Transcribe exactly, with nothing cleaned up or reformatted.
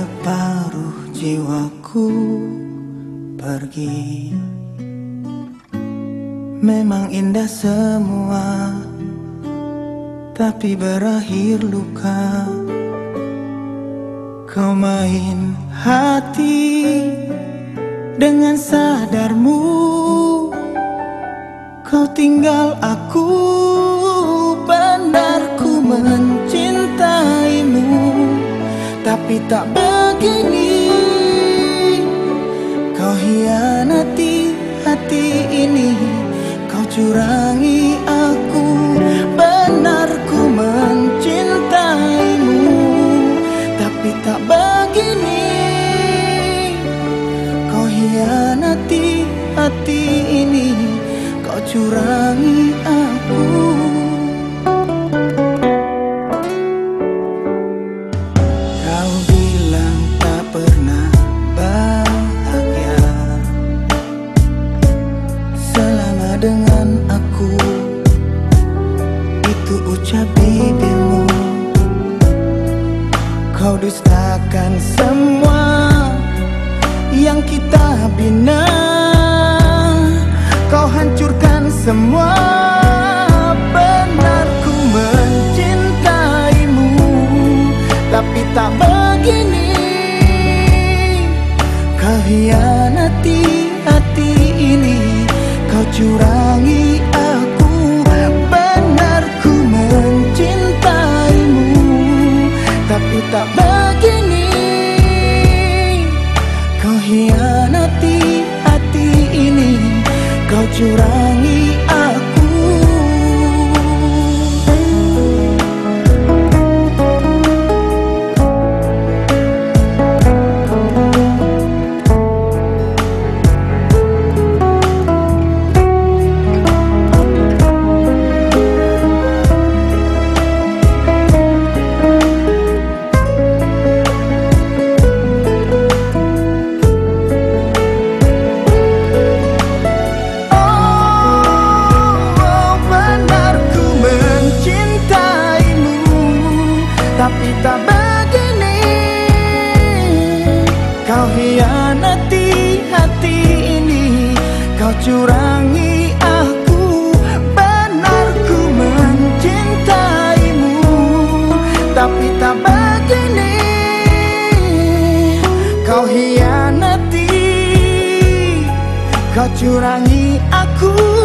separuh jiwaku pergi. Memang indah semua, tapi berakhir luka. Kau main hati dengan sadarmu. Kau tinggal aku, benar ku mencintaimu, tapi tak begini. Kau hianati hati ini, kau curangi aku, benar ku mencintaimu, tapi tak begini. Kau hianati hati ini, kau curangi aku. Kau bilang tak pernah bahagia selama dengan aku, itu ucap bibirmu. Kau dustakan semua yang kita bina. Kau hancurkan semua, benar ku mencintaimu, tapi tak begini. Kau hianati hati ini, kau curangi aku, benar ku mencintaimu, tapi tak begini. Kau hianati hati ini, kau curangi aku. Tapi tak begini. Kau hianati hati ini, kau curangi aku, benar ku mencintaimu, tapi tak begini. Kau hianati, kau curangi aku.